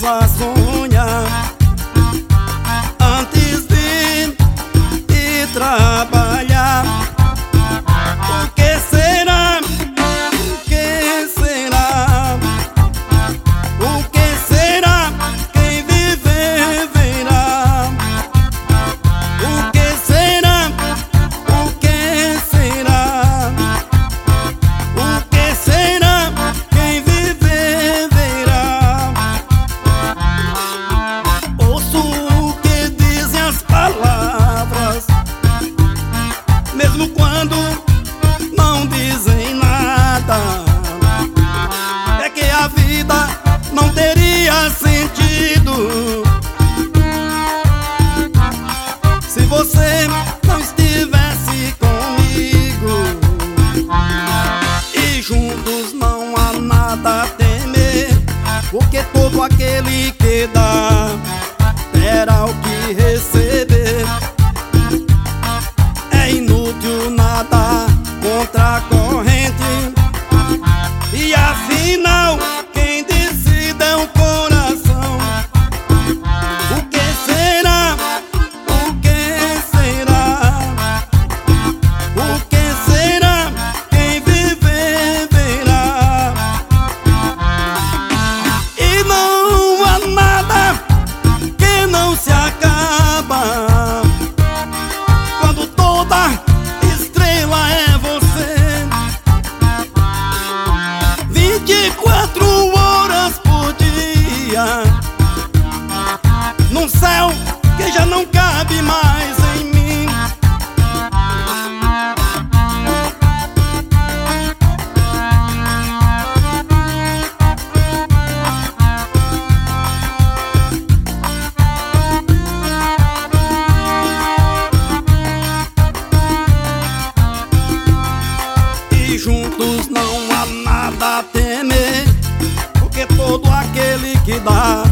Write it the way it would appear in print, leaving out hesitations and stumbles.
a sonhar antes de ir trabalhar. O que será? O que será? O que será? Quem viver verá. O que será? O que será? O que será? Quem viver verá. Ouço o que dizem as palavras, mesmo quando não dizem nada. É que a vida não teria sentido se você não estivesse comigo. E juntos não há nada a temer, porque todo aquele que dá terá o que receber. É inútil nadar contra a corrente, e afinal quem decide é o coração. O que será? O que será? O que será? Quem viver verá. E não há nada que não se acaba quando toda estrela é você. 24 horas por dia, num céu que já não cabe mais em mim. E juntos não há nada a temer, porque todo aquele que dá